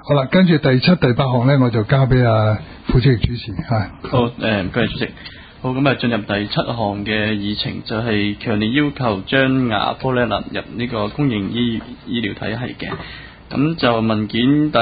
好啦，跟住第7、第8項咧，我就交俾副主席主持嚇。 好，唔該主席。好，咁進入第7項嘅議程，就係強烈要求將牙科咧納入呢個公營醫療體系嘅。咁就文件第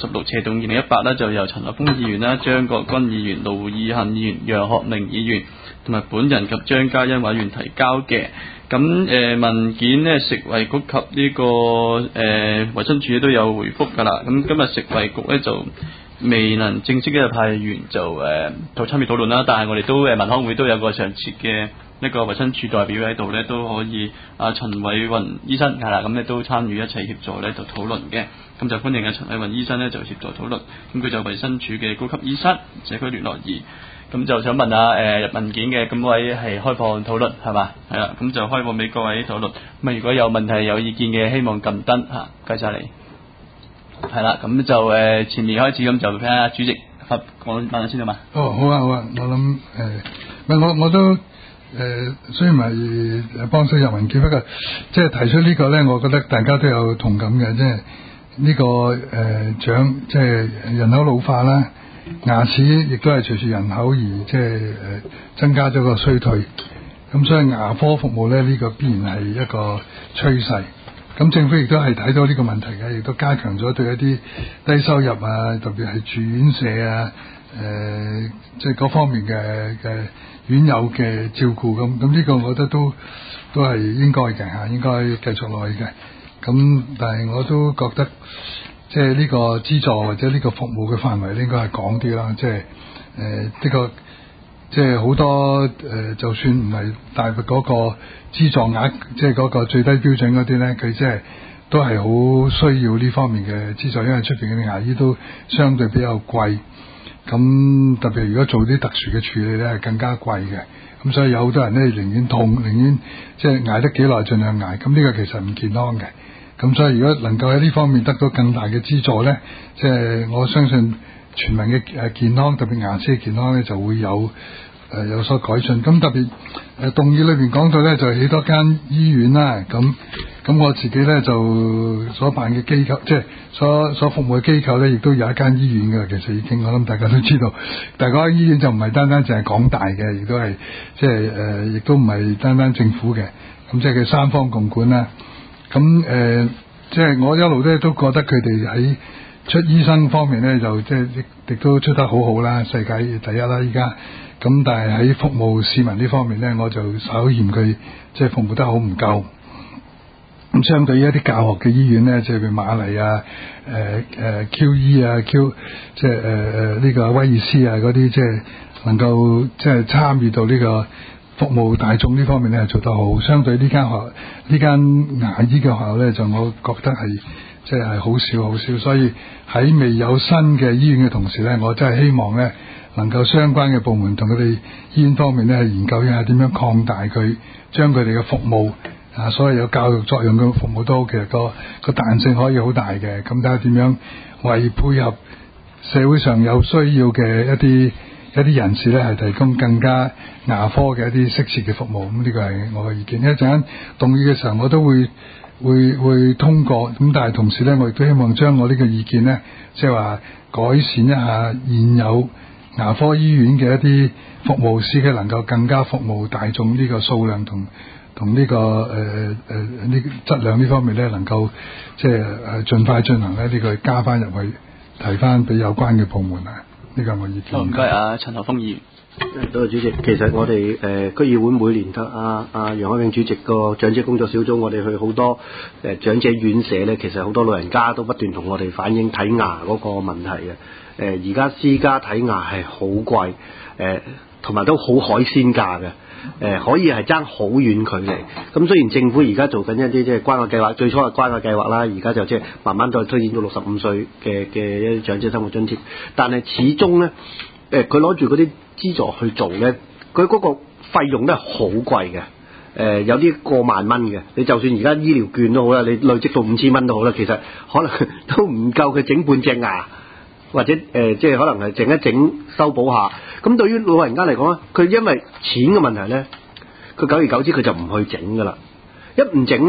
66/2018咧，就由陳學鋒議員啦、張國軍議員、盧義恆議員、楊學明議員同埋本人及張家欣委員提交嘅。咁文件呢，食衞局及呢個衞生署都有回覆㗎啦。咁今日食衞局咧就未能正式嘅派員就參與討論啦，但係我哋都民康會都有個常設嘅一個衞生署代表喺度咧，都可以陳偉雲醫生係啦，咁咧都參與一齊協助咧就討論嘅。咁就歡迎陳偉雲醫生咧就協助討論。咁佢就衞生署嘅高級醫生、社區聯絡員。咁就想問下文件嘅咁位係開放討論係嘛？係啦，咁就開放俾各位討論。咁如果有問題有意見嘅，希望撳燈嚇，唔該曬你。係啦，咁就前面開始咁就睇下主席講問下先好嘛？ 哦，好啊，好啊，我諗我都雖然唔係幫手入文件，不過即係提出呢個咧，我覺得大家都有同感嘅，即係呢個即係人口老化啦，牙齒亦都係隨住人口而即係增加咗個衰退，咁所以牙科服務咧呢個必然係一個趨勢。咁政府亦都係睇到呢個問題嘅，亦都加強咗對一啲低收入特別係住院舍即係嗰方面嘅院友嘅照顧咁呢個我覺得都係應該嘅嚇，應該繼續落去嘅。咁但係我都覺得即係呢個資助或者呢個服務嘅範圍應該係廣啲啦，即係呢個即係好多就算唔係大嗰個資助額，即係嗰個最低標準嗰啲咧，佢即係都係好需要呢方面嘅資助，因為出邊嘅牙醫都相對比較貴。咁特別如果做啲特殊嘅處理咧，係更加貴嘅。咁所以有好多人咧寧願痛，寧願即係捱得幾耐盡量捱。咁呢個其實唔健康嘅。咁所以如果能夠喺呢方面得到更大嘅資助咧，即係我相信全民嘅健康，特別牙齒嘅健康咧就會有所改進。咁特別動議裏邊講到咧，就起多間醫院啦。咁我自己咧就所辦嘅機構，即係所服務嘅機構咧，亦都有一間醫院嘅。其實已經我諗大家都知道，但係嗰間醫院就唔係單單淨係港大嘅，亦都係即係亦都唔係單單政府嘅。咁即係佢三方共管啦。咁即係我一路咧都覺得佢哋喺出醫生方面咧，就即係亦都出得好好啦，世界第一啦依家。咁但係喺服務市民呢方面咧，我就稍嫌佢即係服務得好唔夠。咁相對於一啲教學嘅醫院咧，即係譬如瑪麗QE Q 即係呢個威爾斯嗰啲，即係能夠即係參與到呢個服務大眾呢方面咧，係做得好。相對呢間牙醫嘅學校咧，就我覺得係即係好少，所以喺未有新嘅醫院嘅同時咧，我真係希望咧能夠相關嘅部門同佢哋醫院方面咧研究一下點樣擴大佢，將佢哋嘅服務所謂有教育作用嘅服務都其實個彈性可以好大嘅。咁睇下點樣為配合社會上有需要嘅一啲人士咧，係提供更加牙科嘅一啲適切嘅服務。咁呢個係我嘅意見。一陣間動議嘅時候，我都會通過。咁但係同時咧，我亦都希望將我呢個意見咧，即係話改善一下現有牙科醫院嘅一啲服務，使佢能夠更加服務大眾呢個數量同呢個呢質量呢方面咧，能夠即係盡快進行咧，呢個加翻入去，提翻俾有關嘅部門啊。呢個係我意見。 好，唔該陳學鋒議員。 多謝主席。其實我哋區議會每年得楊海永主席個長者工作小組，我哋去好多長者院舍咧，其實好多老人家都不斷同我哋反映睇牙嗰個問題嘅。而家私家睇牙係好貴，同埋都好海鮮價嘅。可以係爭好遠距離。咁雖然政府而家做緊一啲即係關愛計劃，最初係關愛計劃啦，而家就即係慢慢再推展到65歲嘅一啲長者生活津貼，但係始終咧，佢攞住嗰啲資助去做咧，佢嗰個費用咧好貴嘅，有啲過萬蚊嘅。你就算而家醫療券都好啦，你累積到5000蚊都好啦，其實可能都唔夠佢整半隻牙。或者即係可能係整一整修補下，咁對於老人家嚟講咧，佢因為錢嘅問題咧，佢久而久之佢就唔去整噶啦。一唔整咧，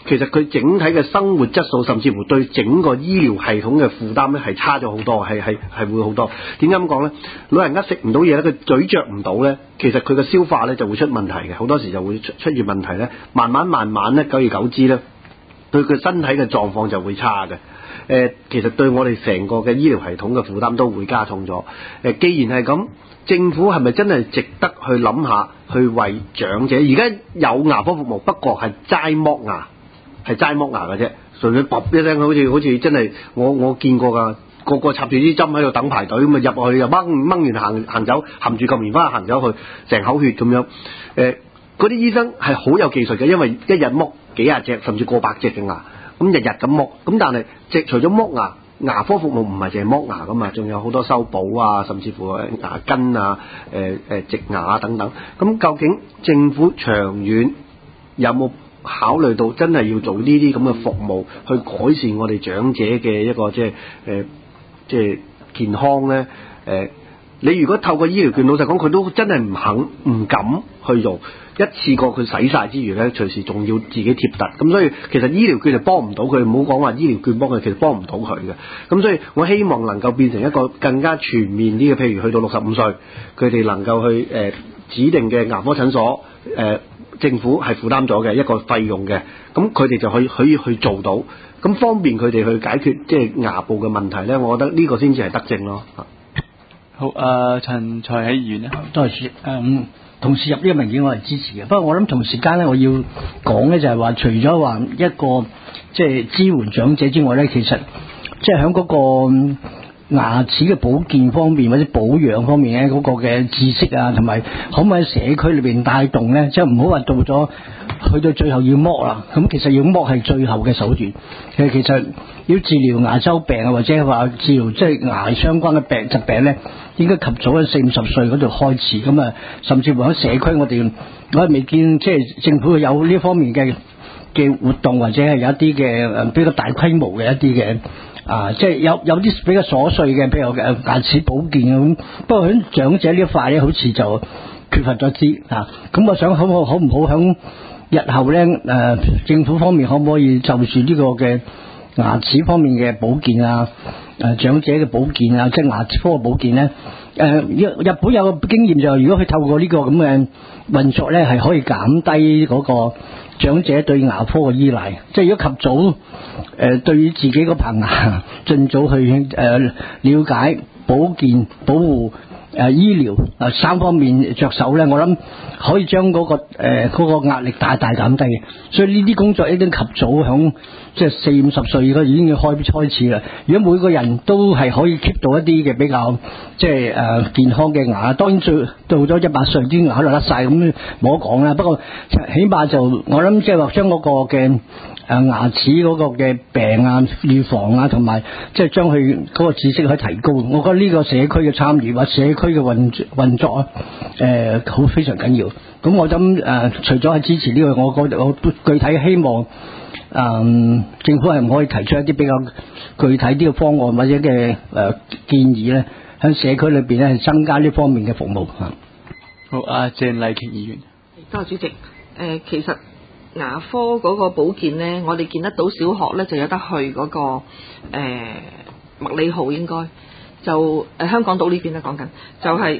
其實佢整體嘅生活質素，甚至乎對整個醫療系統嘅負擔咧係差咗好多，係會好多。點解咁講咧？老人家食唔到嘢咧，佢咀嚼唔到咧，其實佢嘅消化咧就會出問題嘅，好多時就會出現問題咧。慢慢咧，久而久之咧，對佢身體嘅狀況就會差嘅。其實對我哋成個嘅醫療系統嘅負擔都會加重咗。既然係咁，政府係咪真係值得去諗下，去為長者？而家有牙科服務，不過係齋剝牙，係齋剝牙嘅啫，純粹噗一聲，好似真係我見過㗎，個插住啲針喺度等排隊咁啊，入去又掹完行走，含住嚿棉花行走去，成口血咁樣。嗰啲醫生係好有技術嘅，因為一日剝幾廿隻甚至過百隻嘅牙，咁日日咁剝。咁但係除咗剝牙，牙科服務唔係淨係剝牙噶嘛，仲有好多修補啊，甚至乎牙根啊、植牙啊等等。咁究竟政府長遠有冇考慮到真係要做呢啲咁嘅服務，去改善我哋長者嘅一個即係健康咧？你如果透過醫療券，老實講，佢都真係唔敢去做。一次過佢使晒之餘咧，隨時仲要自己貼突，咁所以其實醫療券係幫唔到佢，唔好講話醫療券幫佢，其實幫唔到佢嘅。咁所以我希望能夠變成一個更加全面啲嘅，譬如去到65歲，佢哋能夠去指定嘅牙科診所，政府係負擔咗嘅一個費用嘅，咁佢哋就可以去做到，咁方便佢哋去解決即係牙部嘅問題咧。我覺得呢個先至係德政咯。 好，陳才喜議員咧， 多謝同時入呢個文件我係支持嘅，不過我諗同時間咧，我要講咧就係話，除咗話一個即係支援長者之外咧，其實即係喺嗰個牙齒嘅保健方面或者保養方面咧，嗰個嘅知識啊，同埋可唔可以喺社區裏邊帶動咧？即係唔好話到咗去到最後要剝啦，咁其實要剝係最後嘅手段。其實要治療牙周病啊，或者話治療即係牙相關嘅疾病咧，應該及早喺40-50歲嗰度開始。咁啊，甚至乎喺社區我係未見即係政府有呢方面嘅活動，或者係有一啲嘅比較大規模嘅一啲嘅即係有啲比較瑣碎嘅，譬如牙齒保健咁。不過喺長者呢一塊咧，好似就缺乏咗啲咁我想好唔好響日後咧政府方面可唔可以就住呢個嘅牙齒方面嘅保健啊，長者嘅保健啊，即係牙科嘅保健咧？日本有個經驗就係，如果佢透過呢個咁嘅運作咧，係可以減低嗰個長者對牙科嘅依賴。即係如果及早對於自己嗰棚牙盡早去了解、保健、保護、醫療三方面着手咧，我諗可以將嗰個壓力大大減低嘅。所以呢啲工作一定及早響即係40-50歲已經要開始啦。如果每個人都係可以 keep 到一啲嘅比較即係健康嘅牙，當然到咗100歲啲牙可能甩晒咁冇得講啦。不過起碼就我諗即係話將嗰個嘅牙齒嗰個嘅病啊預防啊，同埋即係將佢嗰個知識可以提高。我覺得呢個社區嘅參與或社區嘅運作啊，好非常緊要。咁我諗除咗係支持呢個，我具體希望政府係唔可以提出一啲比較具體啲嘅方案或者嘅建議咧，喺社區裏邊咧係增加呢方面嘅服務。 好，鄭麗瓊議員。 多謝主席。其實牙科嗰個保健咧，我哋見得到小學咧就有得去嗰個麥理浩，應該就香港島呢邊咧講緊，就係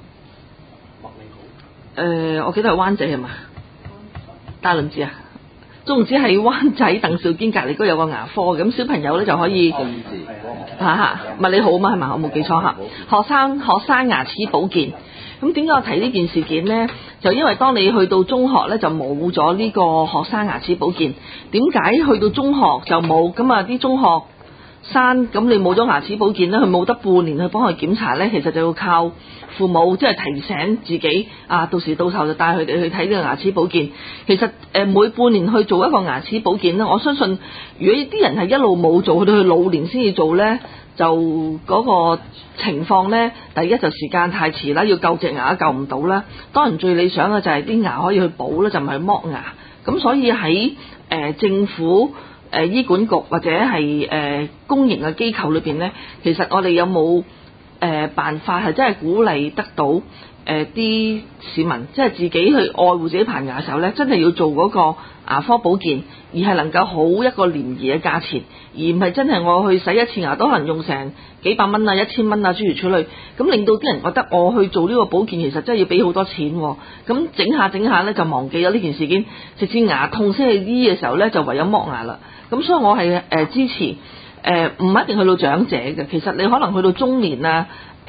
我記得係灣仔係嘛？大輪子啊，總之係灣仔鄧肇堅隔離嗰有個牙科，咁小朋友咧就可以麥理浩啊嘛，係嘛？我冇記錯嚇。學生牙齒保健。咁點解我提呢件事件呢？就因為當你去到中學咧就冇咗呢個學生牙齒保健。點解去到中學就冇？咁啊啲中學生咁你冇咗牙齒保健咧，佢冇得半年去幫佢檢查咧，其實就要靠父母即係提醒自己到時到頭就帶佢哋去睇呢個牙齒保健。其實每半年去做一個牙齒保健咧，我相信如果啲人係一路冇做，去到佢老年先至做咧，就嗰個情況呢，第一就時間太遲啦，要救隻牙救唔到啦。當然最理想嘅就係啲牙可以去補啦，就唔係剝牙。咁所以喺政府醫管局或者係公營嘅機構裏邊呢，其實我哋有冇辦法係真係鼓勵得到啲市民，即係自己去愛護自己排牙嘅時候咧，真係要做嗰個牙科保健，而係能夠好一個廉宜嘅價錢，而唔係真係我去洗一次牙都可能用成幾百蚊啊、1000蚊啊諸如此類，咁令到啲人覺得我去做呢個保健其實真係要俾好多錢喎，咁整下咧就忘記咗呢件事件，直至牙痛先去醫嘅時候咧就唯有剝牙啦。咁所以我係支持唔一定去到長者嘅，其實你可能去到中年啊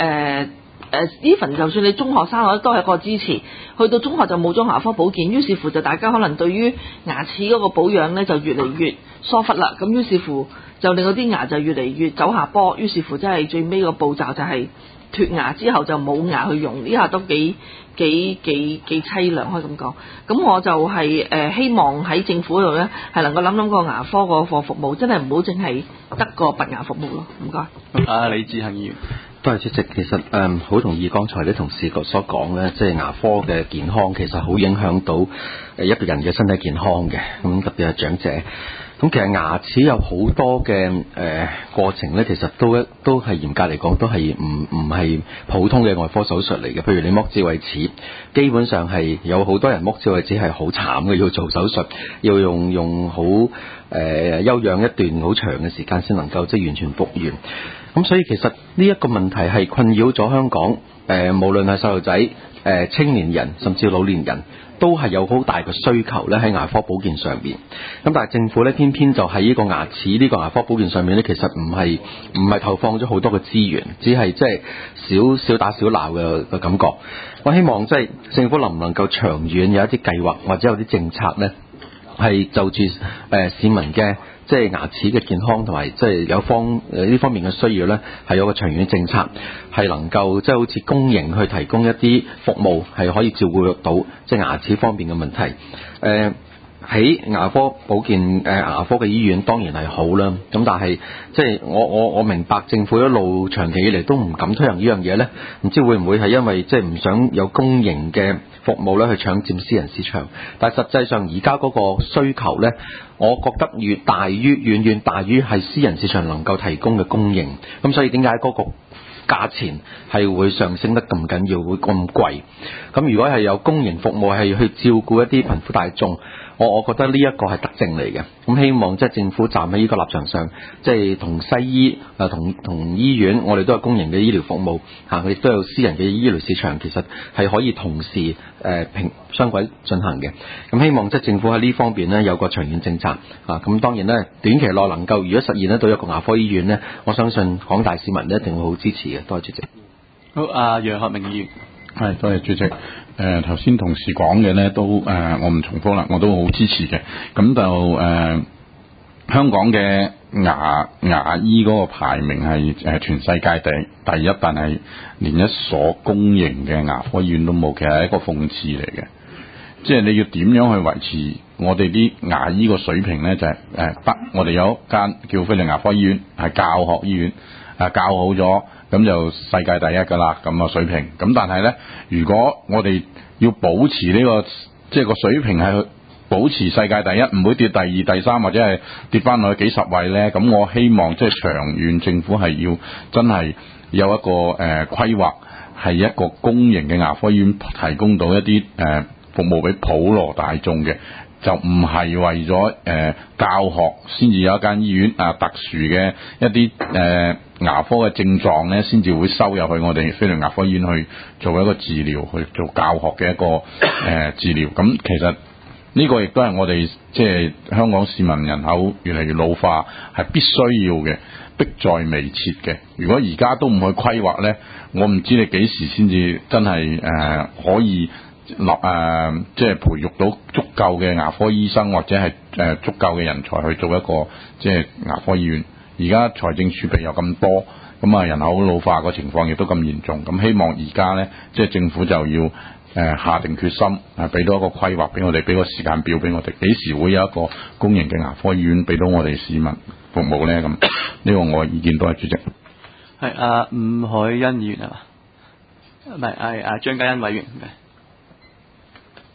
even 就算你中學生都係一個支持，去到中學就冇咗牙科保健，於是乎就大家可能對於牙齒嗰個保養咧就越嚟越疏忽啦，咁於是乎就令到啲牙就越嚟越走下坡，於是乎真係最尾個步驟就係脫牙之後就冇牙去用，呢下都幾凄涼可以咁講。咁我就係希望喺政府嗰度咧係能夠諗個牙科個服務，真係唔好淨係得個拔牙服務咯。唔該。 李志恒議員。 多謝主席，其實好同意剛才啲同事所講咧，即係牙科嘅健康其實好影響到一個人嘅身體健康嘅，咁特別係長者。咁其實牙齒有好多嘅過程咧，其實都係嚴格嚟講都係唔係普通嘅外科手術嚟嘅。譬如你剝智慧齒，基本上係有好多人剝智慧齒係好慘嘅，要做手術，要用好休養一段好長嘅時間先能夠即係完全復原。咁所以其實呢一個問題係困擾咗香港無論係細路仔、青年人甚至老年人，都係有好大嘅需求咧喺牙科保健上邊。咁但係政府咧偏偏就喺呢個牙齒呢個牙科保健上面咧，其實唔係投放咗好多嘅資源，只係即係小打小鬧嘅感覺。我希望即係政府能唔能夠長遠有一啲計劃或者有啲政策咧，係就住市民嘅即係牙齒嘅健康同埋即係有呢方面嘅需要咧，係有個長遠政策，係能夠即係好似公營去提供一啲服務，係可以照顧到即係牙齒方面嘅問題。喺牙科保健牙科嘅醫院當然係好啦，咁但係即係我明白政府一路長期以嚟都唔敢推行呢樣嘢咧，唔知會唔會係因為即係唔想有公營嘅服務咧去搶佔私人市場，但係實際上而家嗰個需求咧，我覺得遠遠大於係私人市場能夠提供嘅供應，咁所以點解嗰個價錢係會上升得咁緊要，會咁貴？咁如果係有公營服務係去照顧一啲貧苦大眾，我覺得呢一個係德政嚟嘅。咁希望即係政府站喺呢個立場上，即係同西醫同醫院，我哋都有公營嘅醫療服務嚇，亦都有私人嘅醫療市場，其實係可以同時雙軌進行嘅。咁希望即係政府喺呢方面呢有個長遠政策啊。咁當然呢，短期內能夠如果實現得到一個牙科醫院呢，我相信廣大市民一定會好支持嘅。多謝主席。 好，楊學明議員。 係，多謝主席。頭先同事講嘅咧都我唔重複啦，我都好支持嘅。咁就香港嘅牙醫嗰個排名係全世界第一，但係連一所公營嘅牙科醫院都冇，其實係一個諷刺嚟嘅。即係你要點樣去維持我哋啲牙醫個水平咧？就係我哋有一間叫菲力牙科醫院，係教學醫院，教好咗。咁就世界第一㗎啦，咁個水平。咁但係咧，如果我哋要保持呢個即係個水平係保持世界第一，唔會跌第二、第三或者係跌翻落去幾十位咧，咁我希望即係長遠政府係要真係有一個規劃，係一個公營嘅牙科醫院提供到一啲服務俾普羅大眾嘅。就唔係為咗教學先至有一間醫院特殊嘅一啲牙科嘅症狀咧，先至會收入去我哋菲力牙科醫院去做一個治療，去做教學嘅一個治療。咁其實呢個亦都係我哋即係香港市民人口越嚟越老化，係必須要嘅，迫在眉睫嘅。如果而家都唔去規劃咧，我唔知你幾時先至真係可以即係培育到足夠嘅牙科醫生，或者係足夠嘅人才去做一個即係牙科醫院。而家財政儲備又咁多，咁人口老化個情況亦都咁嚴重。咁希望而家咧，即係政府就要下定決心，俾到一個規劃俾我哋，俾個時間表俾我哋，幾時會有一個公營嘅牙科醫院俾到我哋市民服務咧？咁呢個我嘅意見都係主席。 係吳海欣議員係嘛？唔係，係張家欣委員。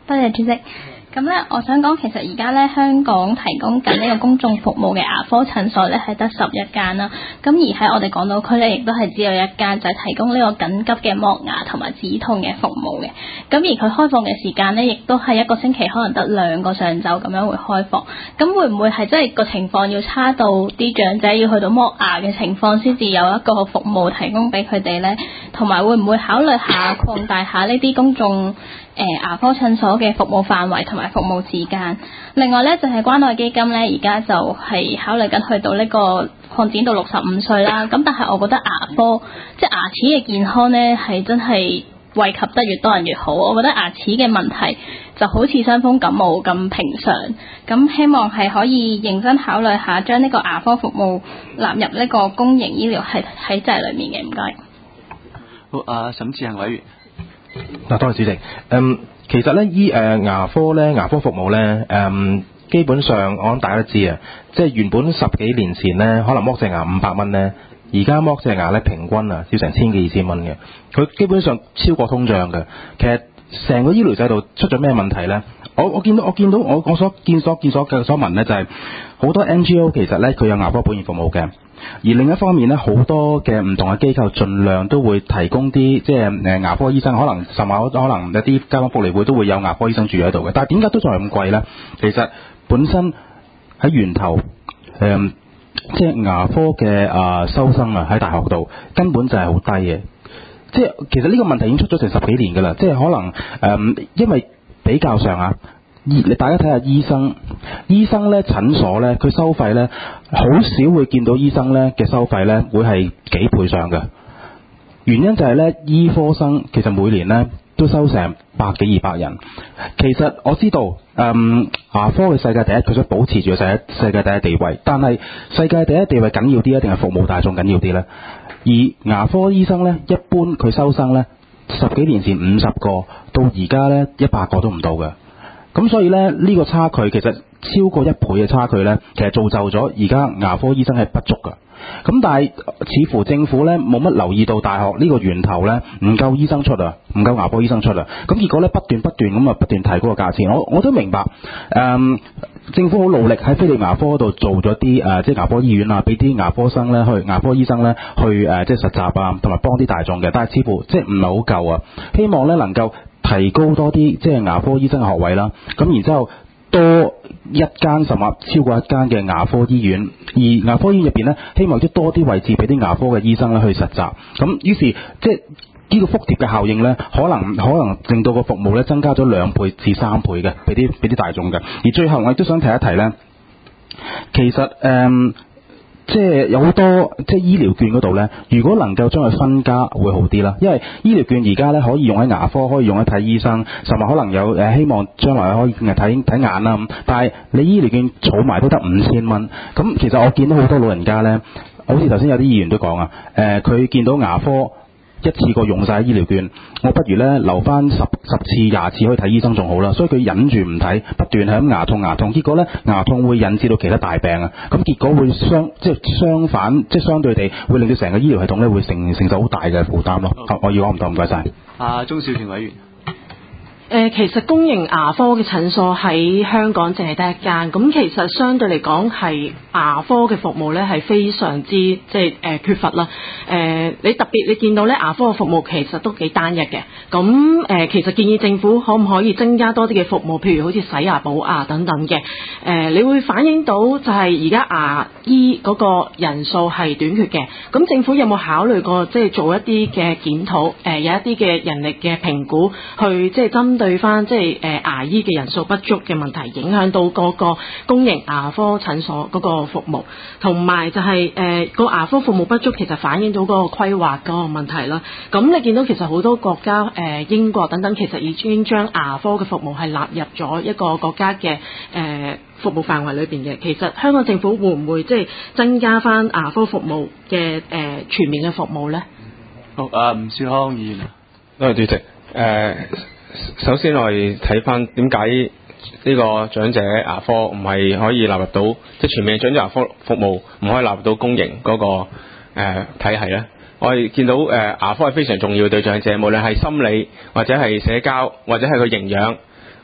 多謝主席。咁咧，我想講其實而家咧香港提供緊呢個公眾服務嘅牙科診所咧係得11間啦。咁而喺我哋港島區咧，亦都係只有一間就係提供呢個緊急嘅剝牙同埋止痛嘅服務嘅。咁而佢開放嘅時間咧，亦都係一個星期可能得2個上晝咁樣會開放。咁會唔會係真係個情況要差到啲長者要去到剝牙嘅情況先至有一個服務提供俾佢哋咧？同埋會唔會考慮下擴大下呢啲公眾牙科診所嘅服務範圍同埋服務時間？另外咧就係關愛基金咧，而家就係考慮緊去到呢個擴展到65歲啦。咁但係我覺得牙科即係牙齒嘅健康咧係真係惠及得越多人越好。我覺得牙齒嘅問題就好似傷風感冒咁平常。咁希望係可以認真考慮下將呢個牙科服務納入呢個公營醫療體制裏面嘅。唔該。 好，沈志恒委員。 多謝主席。其實咧牙科服務咧基本上我諗大家都知啊，即係原本10幾年前咧可能剝隻牙500蚊咧，而家剝隻牙咧平均啊要成1000幾2000蚊嘅，佢基本上超過通脹嘅。其實成個醫療制度出咗咩問題咧？我見到我所聞咧就係好多 NGO 其實咧佢有牙科保健服務嘅。而另一方面咧，好多嘅唔同嘅機構盡量都會提供啲即係牙科醫生，可能甚至可能一啲街坊福利會都會有牙科醫生住喺度嘅。但係點解都仲係咁貴咧？其實本身喺源頭即係牙科嘅收生啊，喺大學度根本就係好低嘅。即係其實呢個問題已經出咗成10幾年㗎啦。即係可能因為比較上啊。大家睇下醫生咧診所咧，佢收費咧好少會見到醫生咧嘅收費咧會係幾倍上嘅。原因就係咧，醫科生其實每年咧都收成100幾200人。其實我知道牙科嘅世界第一，佢想保持住個世界第一地位。但係世界第一地位緊要啲啊，定係服務大眾緊要啲咧？而牙科醫生咧，一般佢收生咧10幾年前50個，到而家咧100個都唔到嘅。咁所以咧呢個差距其實超過1倍嘅差距咧，其實造就咗而家牙科醫生係不足㗎。咁但係似乎政府咧冇乜留意到大學呢個源頭咧唔夠醫生出啊，唔夠牙科醫生出啊。咁結果咧不斷咁不斷提高個價錢。我都明白政府好努力喺菲利牙科度做咗啲即係牙科醫院啊，俾啲牙科醫生咧去即係實習啊，同埋幫啲大眾嘅。但係似乎即係唔係好夠啊。希望咧能夠提高多啲即係牙科醫生嘅學位啦，咁然之後多一間甚至超過一間嘅牙科醫院，而牙科醫院入邊咧，希望都多啲位置俾啲牙科嘅醫生咧去實習。咁於是即係呢個輻蝶嘅效應咧，可能令到個服務咧增加咗2倍至3倍嘅，俾啲大眾嘅。而最後我亦都想提一提咧，其實即係有好多即係醫療券嗰度咧，如果能夠將佢分家會好啲啦。因為醫療券而家咧可以用喺牙科，可以用喺睇醫生，甚至可能有希望將來可以睇眼啦咁。但係你醫療券儲埋都得5000蚊，咁其實我見到好多老人家咧，好似頭先有啲議員都講啊，佢見到牙科一次過用晒醫療券，我不如咧留翻10次20次可以睇醫生仲好啦。所以佢忍住唔睇，不斷係咁牙痛，結果咧牙痛會引致到其他大病啊。咁結果會相反，即係相對地會令到成個醫療系統咧會承受好大嘅負擔咯。我要講唔多，唔該晒。 鍾小泉委員。 其實公營牙科嘅診所喺香港淨係得一間，咁其實相對嚟講係牙科嘅服務咧係非常之缺乏啦。你特別你見到咧牙科嘅服務其實都幾單一嘅，咁其實建議政府可唔可以增加多啲嘅服務，譬如好似洗牙、補牙等等嘅。你會反映到就係而家牙醫嗰個人數係短缺嘅，咁政府有冇考慮過做一啲嘅檢討，有一啲嘅人力嘅評估，去針對翻牙醫嘅人數不足嘅問題，影響到嗰個公營牙科診所嗰個服務，同埋就係個牙科服務不足，其實反映到嗰個規劃嗰個問題啦。咁你見到其實好多國家英國等等，其實已經將牙科嘅服務係納入咗一個國家嘅服務範圍裏邊嘅。其實香港政府會唔會增加翻牙科服務嘅全面嘅服務呢？ 好，吳少康議員。 多謝主席。首先我哋睇翻點解呢個長者牙科唔係可以納入到全面長者牙科服務唔可以納入到公營嗰個體系呢？我哋見到牙科係非常重要對長者，無論係心理或者係社交或者係個營養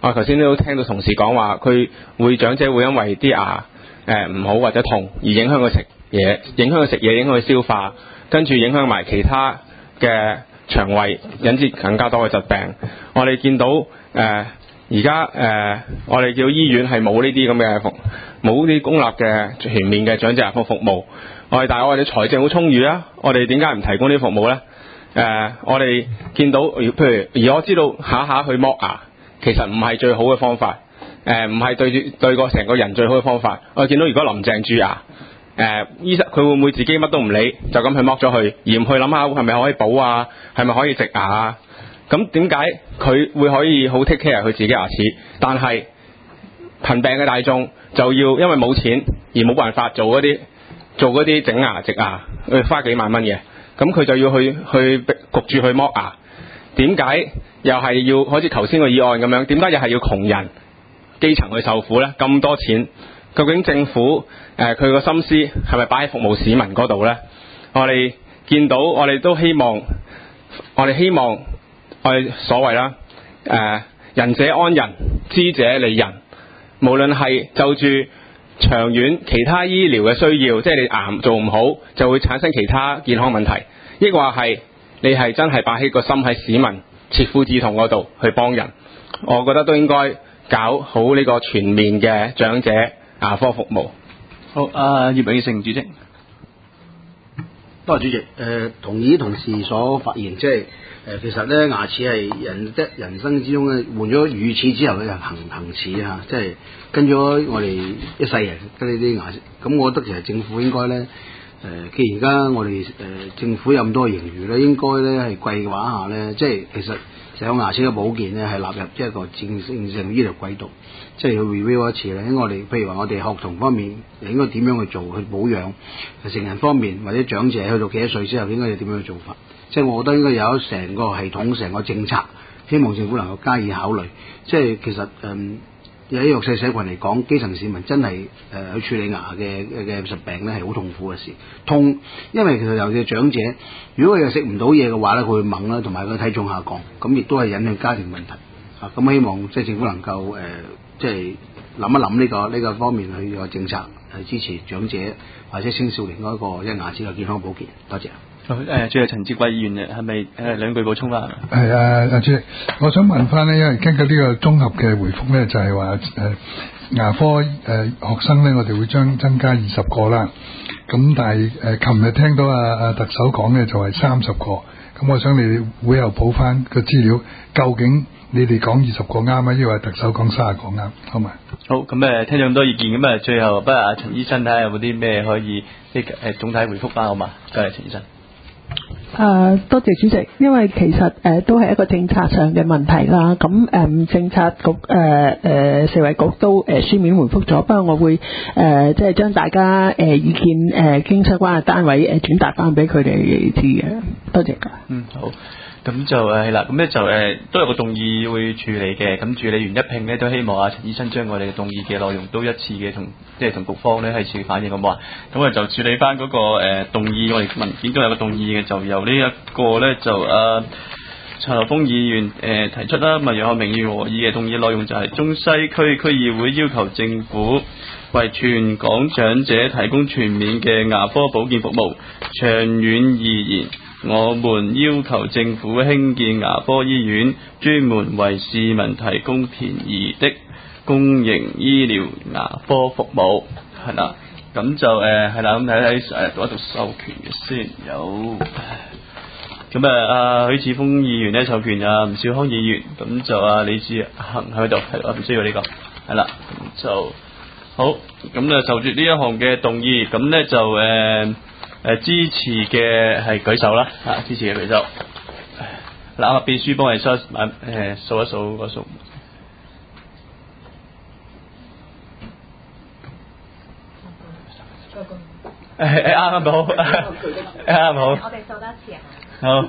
我頭先都聽到同事講話，長者會因為啲牙唔好或者痛而影響佢食嘢，影響佢消化，跟住影響埋其他嘅腸胃，引致更加多嘅疾病。我哋見到而家我哋叫醫院係冇呢啲咁嘅冇啲公立嘅全面嘅長者牙科服務。但係我哋財政好充裕啊，我哋點解唔提供呢啲服務呢？我哋見到譬如而我知道下去剝牙，其實唔係最好嘅方法，唔係對個成個人最好嘅方法。我見到如果林鄭蛀牙，醫生佢會唔會自己乜都唔理，就咁去剝咗佢，而唔去諗下係咪可以補啊，係咪可以植牙啊？咁點解佢會可以好 take care 佢自己牙齒，但係貧病嘅大眾就要因為冇錢而冇辦法做嗰啲整牙植牙，花幾萬蚊嘅，咁佢就要去焗住去剝牙。點解又係要好似頭先個議案咁樣？點解又係要窮人基層去受苦呢？咁多錢，究竟政府佢個心思係咪擺喺服務市民嗰度呢？我哋見到，我哋都希望，我哋所謂啦，仁者安仁，知者利人。無論係就住長遠其他醫療嘅需要，即係你牙做唔好就會產生其他健康問題，抑或係你係真係擺起個心喺市民切膚之痛嗰度去幫人，我覺得都應該搞好呢個全面嘅長者牙科服務。 好，葉永成主席。 多謝主席。同意同事所發言，即係其實咧牙齒係人生之中咧換咗乳齒之後咧就恆齒嚇，即係跟咗我哋一世人跟呢啲牙齒。咁我覺得其實政府應該咧既然而家我哋政府有咁多盈餘咧，應該咧係計劃下咧，即係其實成個牙齒嘅保健咧係納入一個正常醫療軌道，即係要 review 一次咧。我哋譬如話我哋學童方面應該點樣去做去保養，成人方面或者長者去到幾多歲之後應該要點樣去做法？即係我覺得應該有成個系統、成個政策，希望政府能夠加以考慮。即係其實喺弱勢社群嚟講，基層市民真係去處理牙嘅疾病咧係好痛苦嘅事。痛，因為其實尤其是長者，如果佢又食唔到嘢嘅話咧，佢會猛啦，同埋佢體重下降，咁亦都係引起家庭問題。咁希望即係政府能夠即係諗一諗呢個方面去個政策，係支持長者或者青少年嗰個牙齒嘅健康保健。多謝。 好，最後陳志貴議員係咪兩句補充啦？ 係啊，主席，我想問翻咧，因為根據呢個綜合嘅回覆咧，就係話牙科學生咧，我哋會增加20個啦。咁但係琴日聽到特首講嘅就係30個。咁我想你會又補翻個資料，究竟你哋講20個啱啊，抑或特首講30個啱？好嘛？好， 咁聽咗咁多意見，咁最後不如陳醫生睇下有冇啲咩可以總體回覆翻好嘛？多謝陳醫生。 多謝主席，因為其實都係一個政策上嘅問題啦。咁政策局食衞局都書面回覆咗，不過我會即係將大家意見經相關嘅單位轉達翻俾佢哋知嘅。多謝。 好。咁就係啦，咁咧就都有個動議會處理嘅，咁處理完一併咧都希望陳醫生將我哋嘅動議嘅內容都一次嘅同局方咧係處反映，好唔好啊？咁就處理翻嗰個動議，我哋文件都有個動議嘅，就由呢一個咧就陳學鋒議員提出啦，楊學明議員和議嘅動議內容就係中西區區議會要求政府為全港長者提供全面嘅牙科保健服務，長遠而言，我們要求政府興建牙科醫院，專門為市民提供便宜的公營醫療牙科服務。係啦，咁就係啦，咁睇讀一讀授權嘅先。有咁許智峰議員咧授權吳兆康議員，咁就李志恒喺度，係唔需要呢個。係啦，咁就好。咁就住呢一項嘅動議，咁咧就支持嘅係舉手啦，支持嘅舉手。嗱，秘書幫你數一數個數。啱好，啱好。我哋數多次啊。好。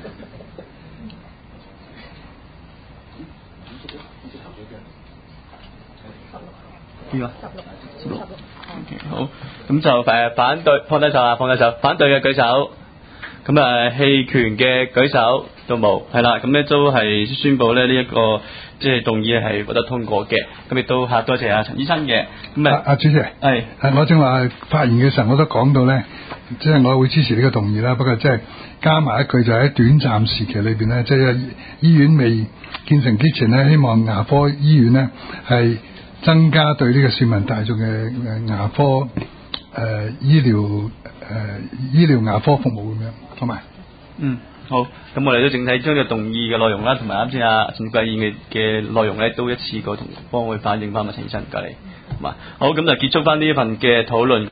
邊個？16。好，咁就反對，放低手，反對嘅舉手， 咁棄權嘅舉手都冇，係啦，咁咧都係宣佈咧呢一個即係動議係獲得通過嘅。咁亦都多謝阿陳醫生嘅。咁阿主席係我正話發言嘅時候我都講到咧，即係我會支持呢個動議啦。不過即係加埋一句就喺短暫時期裏邊咧，即係醫院未建成之前咧，希望牙科醫院咧係增加對呢個市民大眾嘅牙科醫療牙科服務咁樣，好嘛？ 好，咁我哋都整體將個動議嘅內容啦，同埋啱先阿陳貴燕嘅內容咧，都一次過同幫佢反映翻埋陳醫生，唔該你，好嘛？好，咁就結束翻呢一份嘅討論。